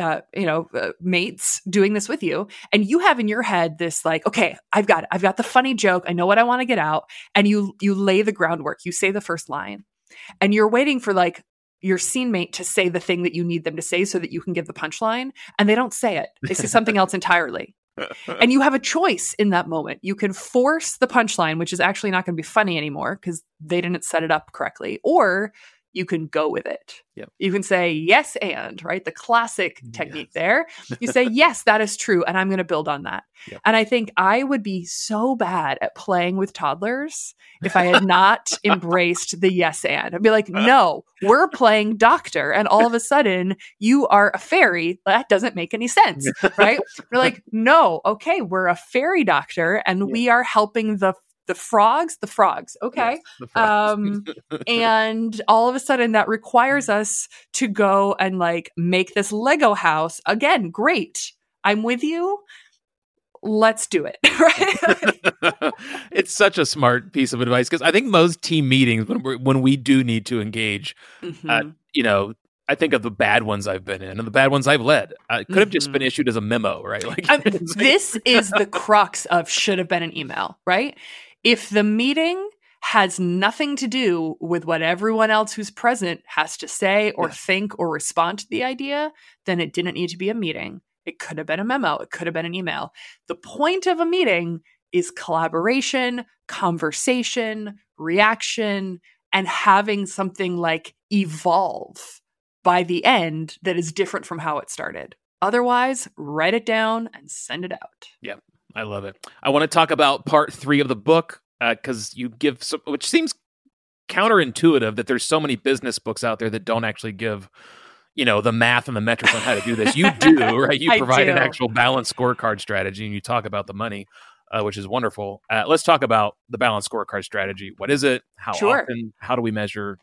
mates doing this with you, and you have in your head this like, okay, I've got the funny joke. I know what I want to get out. And you lay the groundwork. You say the first line, and you're waiting for like your scene mate to say the thing that you need them to say so that you can give the punchline, and they don't say it. They say something else entirely. And you have a choice in that moment. You can force the punchline, which is actually not going to be funny anymore because they didn't set it up correctly, or you can go with it. Yep. You can say yes and, right? The classic technique there. You say, yes, that is true, and I'm going to build on that. Yep. And I think I would be so bad at playing with toddlers if I had not embraced the yes and. I'd be like, no, we're playing doctor, and all of a sudden you are a fairy. That doesn't make any sense, right? We're like, no, okay, we're a fairy doctor, and we are helping the frogs. Okay. Yes, the frogs. And all of a sudden that requires us to go and like make this Lego house. Again, great. I'm with you. Let's do it. Right? It's such a smart piece of advice, because I think most team meetings, when we do need to engage, I think of the bad ones I've been in and the bad ones I've led. It could have just been issued as a memo, right? Like this is the crux of should have been an email, right? If the meeting has nothing to do with what everyone else who's present has to say or think or respond to the idea, then it didn't need to be a meeting. It could have been a memo. It could have been an email. The point of a meeting is collaboration, conversation, reaction, and having something like evolve by the end that is different from how it started. Otherwise, write it down and send it out. Yeah, I love it. I want to talk about part 3 of the book, because you give some, which seems counterintuitive that there's so many business books out there that don't actually give, the math and the metrics on how to do this. You do, right? You provide an actual balanced scorecard strategy, and you talk about the money, which is wonderful. Let's talk about the balanced scorecard strategy. What is it? How often? How do we measure?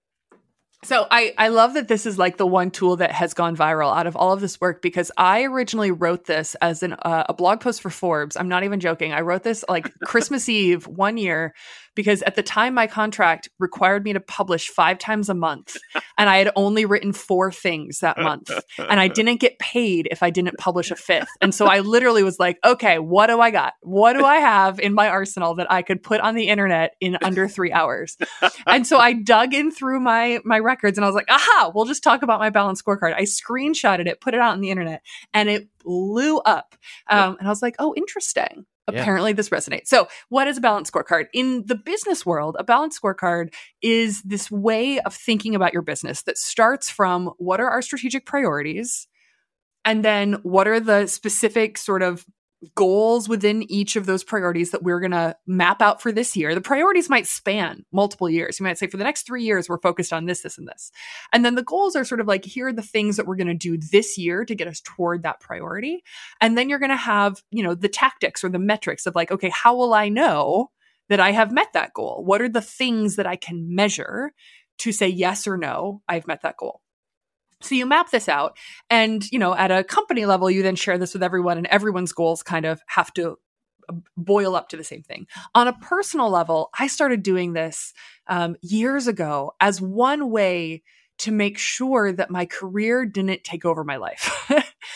So I love that this is like the one tool that has gone viral out of all of this work, because I originally wrote this as a blog post for Forbes. I'm not even joking. I wrote this like Christmas Eve one year, because at the time my contract required me to publish 5 times a month, and I had only written 4 things that month, and I didn't get paid if I didn't publish a 5th. And so I literally was like, okay, what do I got? What do I have in my arsenal that I could put on the internet in under 3 hours? And so I dug in through my records, and I was like, aha, we'll just talk about my balanced scorecard. I screenshotted it, put it out on the internet, and it blew up. And I was like, oh, interesting. Apparently this resonates. So what is a balanced scorecard? In the business world, a balanced scorecard is this way of thinking about your business that starts from what are our strategic priorities, and then what are the specific sort of goals within each of those priorities that we're going to map out for this year. The priorities might span multiple years. You might say for the next 3 years, we're focused on this, this, and this. And then the goals are sort of like, here are the things that we're going to do this year to get us toward that priority. And then you're going to have, the tactics or the metrics of like, okay, how will I know that I have met that goal? What are the things that I can measure to say yes or no, I've met that goal? So you map this out, and, at a company level, you then share this with everyone, and everyone's goals kind of have to boil up to the same thing. On a personal level, I started doing this years ago as one way to make sure that my career didn't take over my life.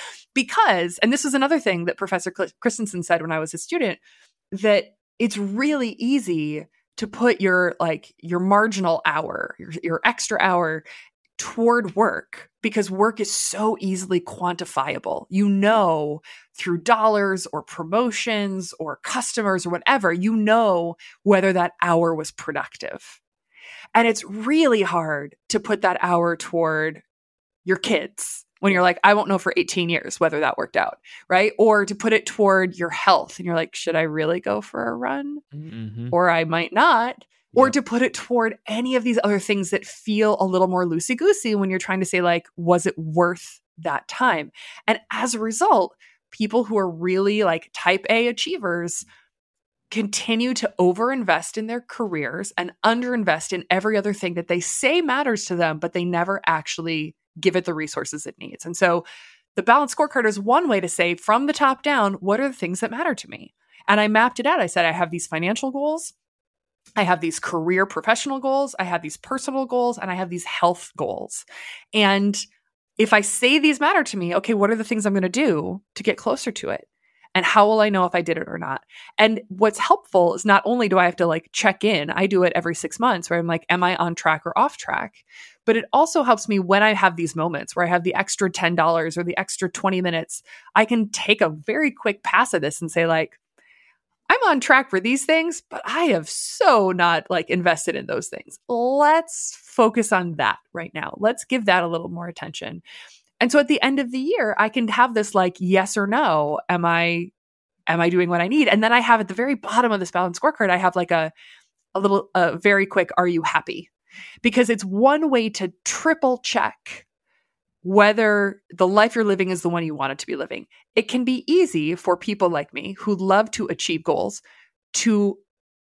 Because, and this is another thing that Professor Christensen said when I was a student, that it's really easy to put your marginal hour, your extra hour toward work, because work is so easily quantifiable. You know, through dollars or promotions or customers or whatever, you know whether that hour was productive. And it's really hard to put that hour toward your kids when you're like, I won't know for 18 years whether that worked out, right? Or to put it toward your health and you're like, should I really go for a run? Mm-hmm. Or I might not. Or to put it toward any of these other things that feel a little more loosey-goosey when you're trying to say, like, was it worth that time? And as a result, people who are really like type A achievers continue to overinvest in their careers and underinvest in every other thing that they say matters to them, but they never actually give it the resources it needs. And so the balanced scorecard is one way to say, from the top down, what are the things that matter to me? And I mapped it out. I said, I have these financial goals. I have these career professional goals. I have these personal goals, and I have these health goals. And if I say these matter to me, okay, what are the things I'm going to do to get closer to it? And how will I know if I did it or not? And what's helpful is not only do I have to like check in, I do it every 6 months where I'm like, am I on track or off track? But it also helps me when I have these moments where I have the extra $10 or the extra 20 minutes, I can take a very quick pass at this and say like, I'm on track for these things, but I have so not like invested in those things. Let's focus on that right now. Let's give that a little more attention. And so at the end of the year, I can have this like yes or no. Am I doing what I need? And then I have at the very bottom of this balanced scorecard, I have like a very quick, are you happy? Because it's one way to triple check whether the life you're living is the one you want it to be living. It can be easy for people like me who love to achieve goals to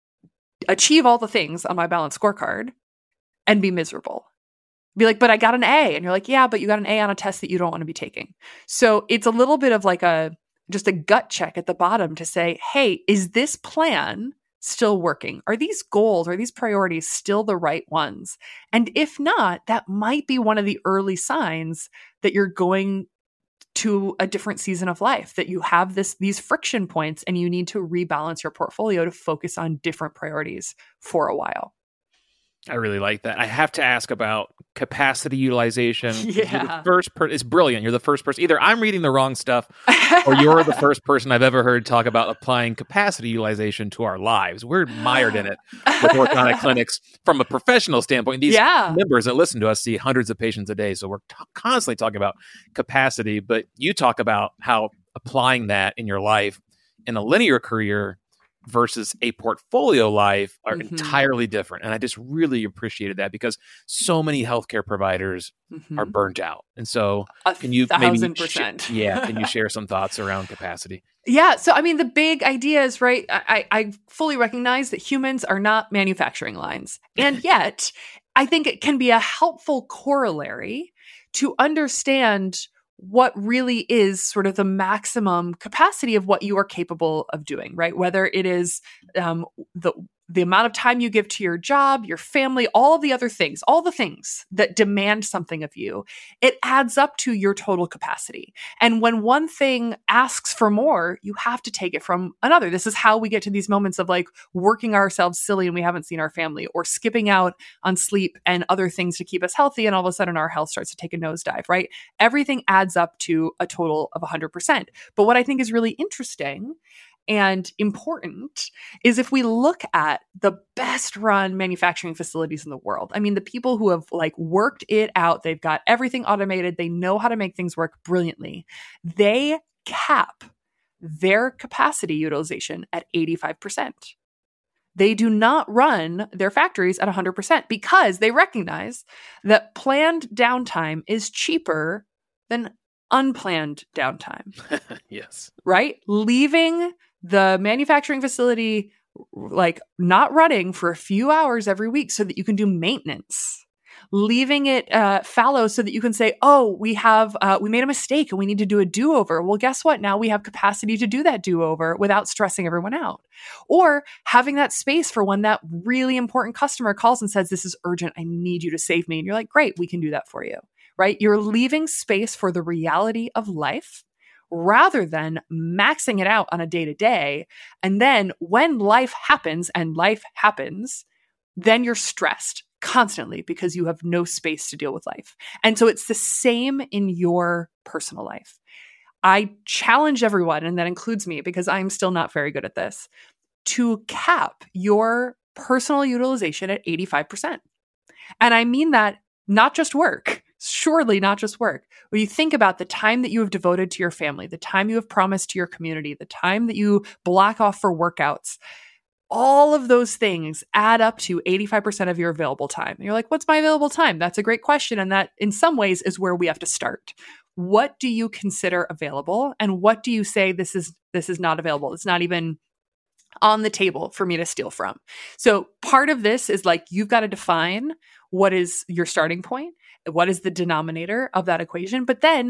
achieve all the things on my balanced scorecard and be miserable. Be like, but I got an A. And you're like, yeah, but you got an A on a test that you don't want to be taking. So it's a little bit of like just a gut check at the bottom to say, hey, is this plan still working? Are these goals, are these priorities still the right ones? And if not, that might be one of the early signs that you're going to a different season of life, that you have these friction points and you need to rebalance your portfolio to focus on different priorities for a while. I really like that. I have to ask about capacity utilization. Yeah. It's brilliant. You're the first person. Either I'm reading the wrong stuff or you're the first person I've ever heard talk about applying capacity utilization to our lives. We're mired in it with orthodontic clinics from a professional standpoint. These members that listen to us see hundreds of patients a day. So we're constantly talking about capacity, but you talk about how applying that in your life in a linear career versus a portfolio life are entirely different. And I just really appreciated that because so many healthcare providers are burnt out. And so can you 1,000%. Can you share some thoughts around capacity? Yeah. So, I mean, the big idea is, right, I fully recognize that humans are not manufacturing lines. And yet, I think it can be a helpful corollary to understand what really is sort of the maximum capacity of what you are capable of doing, right? Whether it is the amount of time you give to your job, your family, all of the other things, all the things that demand something of you, it adds up to your total capacity. And when one thing asks for more, you have to take it from another. This is how we get to these moments of like working ourselves silly and we haven't seen our family, or skipping out on sleep and other things to keep us healthy. And all of a sudden our health starts to take a nosedive, right? Everything adds up to a total of 100%. But what I think is really interesting and important is if we look at the best run manufacturing facilities in the world. I mean, the people who have like worked it out, they've got everything automated, they know how to make things work brilliantly. They cap their capacity utilization at 85%. They do not run their factories at 100% because they recognize that planned downtime is cheaper than unplanned downtime. Yes. Right? Leaving the manufacturing facility like not running for a few hours every week so that you can do maintenance. leaving it fallow so that you can say, oh, we made a mistake and we need to do a do-over. Well, guess what? Now we have capacity to do that do-over without stressing everyone out. Or having that space for when that really important customer calls and says, this is urgent, I need you to save me. And you're like, great, we can do that for you, right? You're leaving space for the reality of life rather than maxing it out on a day-to-day. And then when life happens, then you're stressed constantly because you have no space to deal with life. And so it's the same in your personal life. I challenge everyone, and that includes me because I'm still not very good at this, to cap your personal utilization at 85%. And I mean that not just work. Surely not just work. When you think about the time that you have devoted to your family, the time you have promised to your community, the time that you block off for workouts, all of those things add up to 85% of your available time. And you're like, what's my available time? That's a great question. And that in some ways is where we have to start. What do you consider available? And what do you say this is not available? It's not even on the table for me to steal from. So part of this is like, you've got to define what is your starting point. What is the denominator of that equation? But then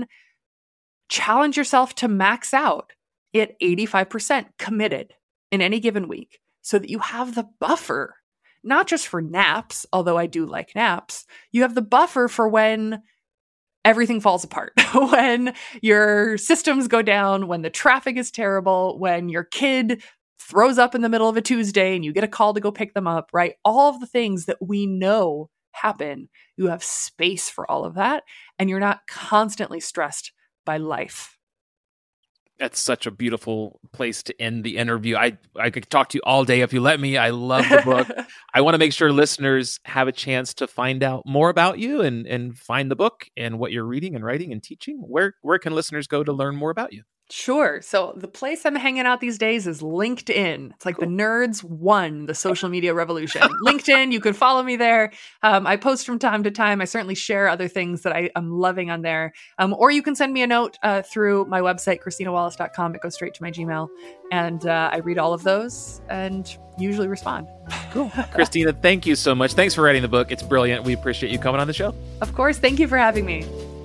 challenge yourself to max out at 85% committed in any given week so that you have the buffer, not just for naps, although I do like naps. You have the buffer for when everything falls apart, when your systems go down, when the traffic is terrible, when your kid throws up in the middle of a Tuesday and you get a call to go pick them up, right? All of the things that we know happen. You have space for all of that, and you're not constantly stressed by life. That's such a beautiful place to end the interview. I could talk to you all day if you let me. I love the book. I want to make sure listeners have a chance to find out more about you and find the book and what you're reading and writing and teaching. Where can listeners go to learn more about you? Sure. So the place I'm hanging out these days is LinkedIn. It's like cool. The nerds won the social media revolution. LinkedIn, you can follow me there. I post from time to time. I certainly share other things that I'm loving on there. Or you can send me a note through my website, ChristinaWallace.com. It goes straight to my Gmail. And I read all of those and usually respond. Cool. Christina, thank you so much. Thanks for writing the book. It's brilliant. We appreciate you coming on the show. Of course. Thank you for having me.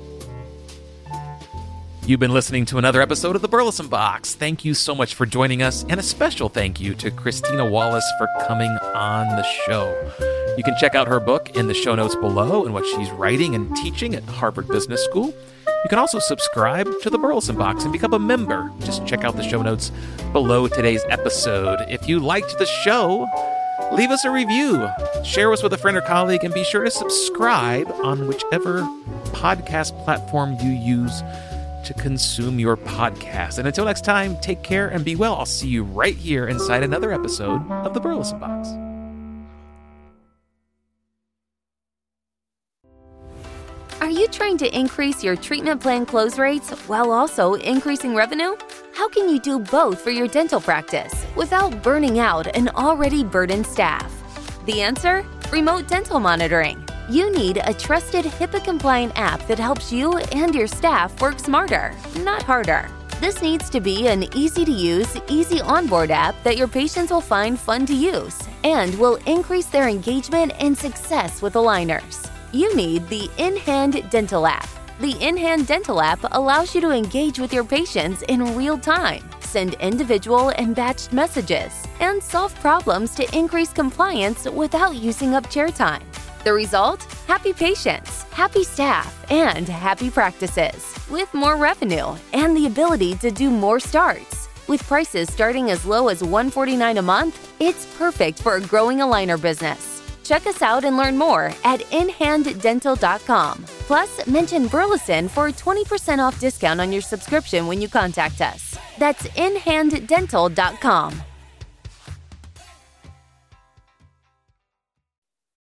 You've been listening to another episode of The Burleson Box. Thank you so much for joining us, and a special thank you to Christina Wallace for coming on the show. You can check out her book in the show notes below and what she's writing and teaching at Harvard Business School. You can also subscribe to The Burleson Box and become a member. Just check out the show notes below today's episode. If you liked the show, leave us a review, share us with a friend or colleague, and be sure to subscribe on whichever podcast platform you use to consume your podcast. And until next time, take care and be well. I'll see you right here inside another episode of The Burleson Box. Are you trying to increase your treatment plan close rates while also increasing revenue? How can you do both for your dental practice without burning out an already burdened staff? The answer? Remote dental monitoring. You need a trusted HIPAA-compliant app that helps you and your staff work smarter, not harder. This needs to be an easy-to-use, easy onboard app that your patients will find fun to use and will increase their engagement and success with aligners. You need the InHand Dental app. The InHand Dental app allows you to engage with your patients in real time, send individual and batched messages, and solve problems to increase compliance without using up chair time. The result? Happy patients, happy staff, and happy practices, with more revenue and the ability to do more starts. With prices starting as low as $149 a month, it's perfect for a growing aligner business. Check us out and learn more at InHandDental.com. Plus, mention Burleson for a 20% off discount on your subscription when you contact us. That's InHandDental.com.